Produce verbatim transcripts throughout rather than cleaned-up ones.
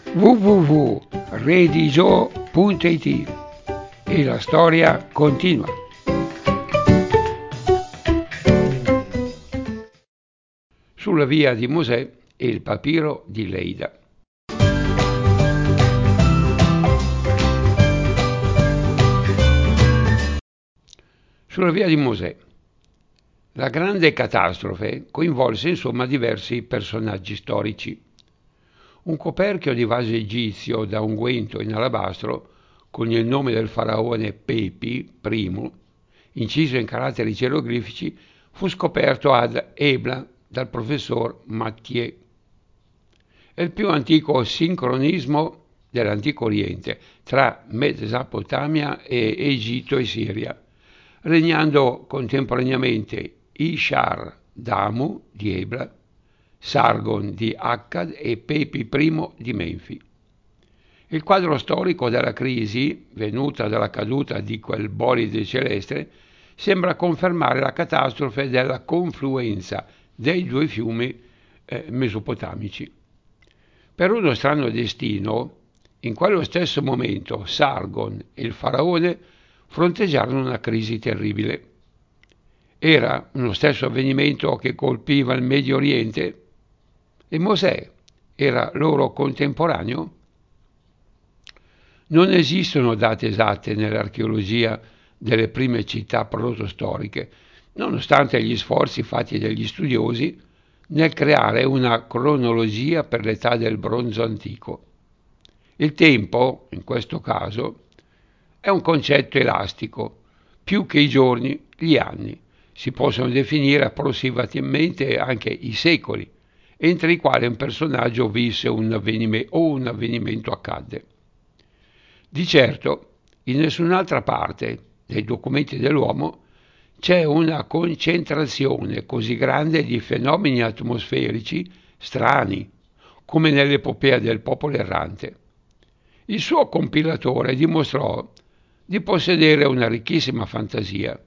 w w w punto redigio punto it e la storia continua. Sulla via di Mosè e il papiro di Leida. Sulla via di Mosè. La grande catastrofe coinvolse insomma diversi personaggi storici. Un coperchio di vaso egizio da unguento in alabastro con il nome del faraone Pepi I, inciso in caratteri geroglifici, fu scoperto ad Ebla dal professor Mathieu. È il più antico sincronismo dell'Antico Oriente tra Mesopotamia e Egitto e Siria, regnando contemporaneamente Ishar-Damu di Ebla, Sargon di Akkad e Pepi I di Menfi. Il quadro storico della crisi, venuta dalla caduta di quel bolide celeste, sembra confermare la catastrofe della confluenza dei due fiumi eh, mesopotamici. Per uno strano destino, in quello stesso momento Sargon e il faraone fronteggiarono una crisi terribile. Era uno stesso avvenimento che colpiva il Medio Oriente e Mosè era loro contemporaneo? Non esistono date esatte nell'archeologia delle prime città protostoriche, nonostante gli sforzi fatti dagli studiosi nel creare una cronologia per l'età del bronzo antico. Il tempo, in questo caso, è un concetto elastico, più che i giorni, gli anni. Si possono definire approssimativamente anche i secoli, entro i quali un personaggio visse un avvenimento o un avvenimento accadde. Di certo, in nessun'altra parte dei documenti dell'uomo c'è una concentrazione così grande di fenomeni atmosferici strani, come nell'epopea del popolo errante. Il suo compilatore dimostrò di possedere una ricchissima fantasia.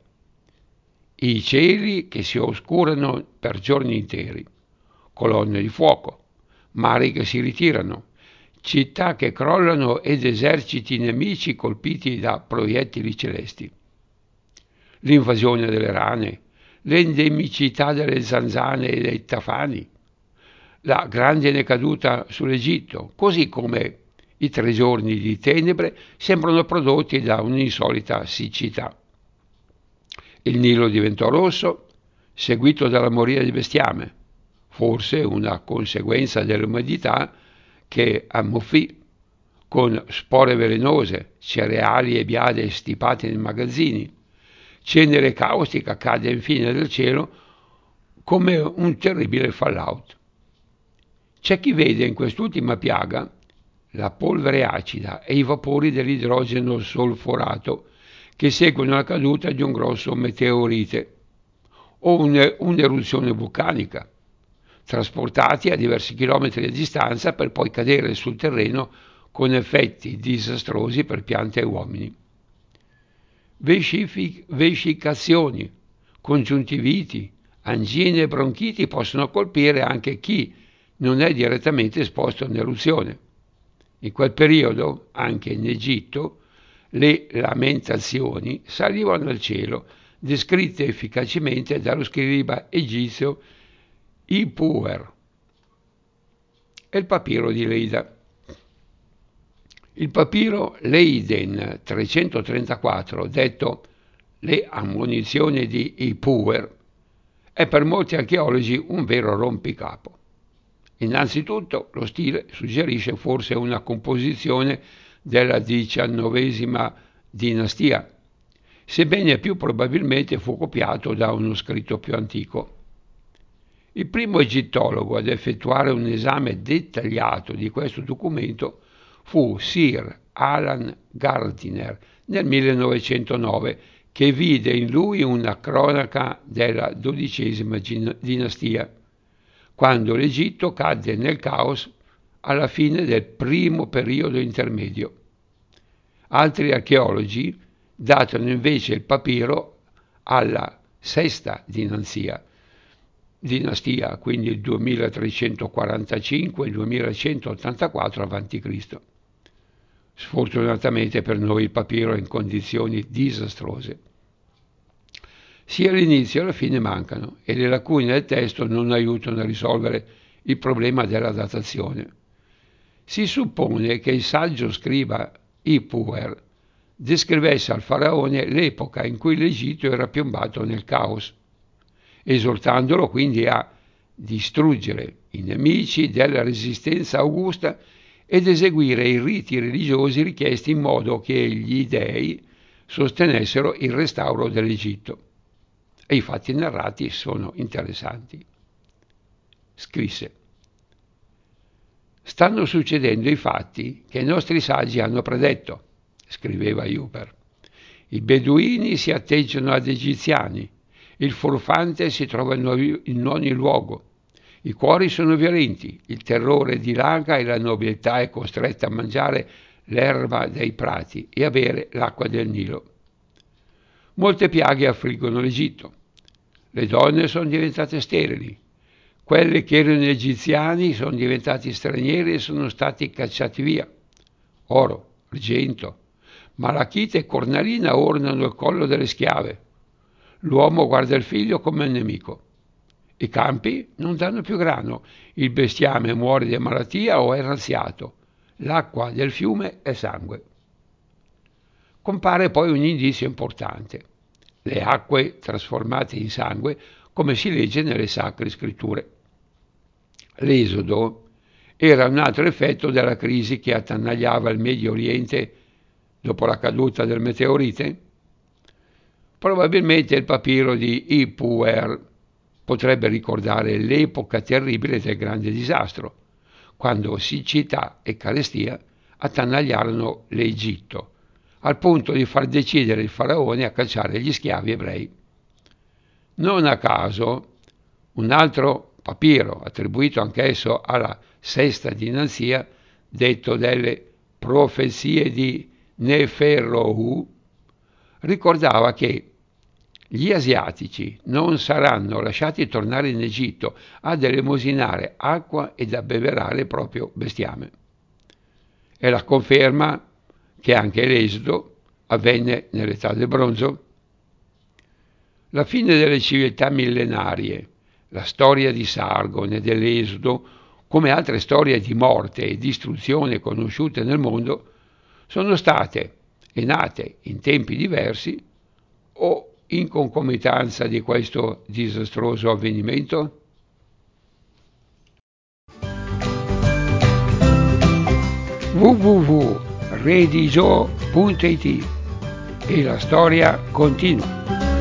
I cieli che si oscurano per giorni interi, colonne di fuoco, mari che si ritirano, città che crollano ed eserciti nemici colpiti da proiettili celesti. L'invasione delle rane, l'endemicità delle zanzane e dei tafani, la grande caduta sull'Egitto, così come i tre giorni di tenebre sembrano prodotti da un'insolita siccità. Il Nilo diventò rosso, seguito dalla moria di bestiame, forse una conseguenza dell'umidità che ammuffì, con spore velenose, cereali e biade stipate nei magazzini. Cenere caustica cade infine dal cielo come un terribile fallout. C'è chi vede in quest'ultima piaga la polvere acida e i vapori dell'idrogeno solforato che seguono la caduta di un grosso meteorite o un'eruzione vulcanica, trasportati a diversi chilometri di distanza per poi cadere sul terreno con effetti disastrosi per piante e uomini. Vescicazioni, congiuntiviti, angine e bronchiti possono colpire anche chi non è direttamente esposto all'eruzione. In quel periodo, anche in Egitto, le lamentazioni salivano al cielo, descritte efficacemente dallo scriba egizio Ipuwer. E il papiro di Leida. Il papiro Leiden trecentotrentaquattro, detto le ammonizioni di Ipuwer, è per molti archeologi un vero rompicapo. Innanzitutto lo stile suggerisce forse una composizione della diciannovesima dinastia, sebbene più probabilmente fu copiato da uno scritto più antico. Il primo egittologo ad effettuare un esame dettagliato di questo documento fu Sir Alan Gardiner nel millenovecentonove, che vide in lui una cronaca della dodicesima dinastia, quando l'Egitto cadde nel caos alla fine del primo periodo intermedio. Altri archeologi datano invece il papiro alla sesta dinastia, dinastia, quindi il duemilatrecentoquarantacinque-duemilacentottantaquattro avanti Cristo. Sfortunatamente per noi il papiro è in condizioni disastrose. Sia l'inizio che la fine mancano e le lacune del testo non aiutano a risolvere il problema della datazione. Si suppone che il saggio scriba Ipuwer descrivesse al faraone l'epoca in cui l'Egitto era piombato nel caos, esortandolo quindi a distruggere i nemici della resistenza augusta ed eseguire i riti religiosi richiesti in modo che gli dei sostenessero il restauro dell'Egitto. E i fatti narrati sono interessanti. Scrisse: stanno succedendo i fatti che i nostri saggi hanno predetto, scriveva Huber. I beduini si atteggiano ad egiziani, il furfante si trova in ogni luogo, i cuori sono violenti, il terrore dilaga e la nobiltà è costretta a mangiare l'erba dei prati e a bere l'acqua del Nilo. Molte piaghe affliggono l'Egitto. Le donne sono diventate sterili. Quelli che erano egiziani sono diventati stranieri e sono stati cacciati via. Oro, argento, malachite e cornalina ornano il collo delle schiave. L'uomo guarda il figlio come un nemico. I campi non danno più grano, il bestiame muore di malattia o è razziato. L'acqua del fiume è sangue. Compare poi un indizio importante: le acque trasformate in sangue, come si legge nelle Sacre Scritture. L'esodo era un altro effetto della crisi che attanagliava il Medio Oriente dopo la caduta del meteorite? Probabilmente il papiro di Ipuwer potrebbe ricordare l'epoca terribile del grande disastro, quando siccità e carestia attanagliarono l'Egitto, al punto di far decidere il faraone a cacciare gli schiavi ebrei. Non a caso, un altro papiro, attribuito anch'esso alla sesta dinastia, detto delle profezie di Neferohu, ricordava che gli asiatici non saranno lasciati tornare in Egitto ad elemosinare acqua ed abbeverare il proprio bestiame. È la conferma che anche l'esodo avvenne nell'età del bronzo. La fine delle civiltà millenarie, la storia di Sargon e dell'esodo, come altre storie di morte e distruzione conosciute nel mondo, sono state e nate in tempi diversi o in concomitanza di questo disastroso avvenimento? w w w punto redigio punto it e la storia continua.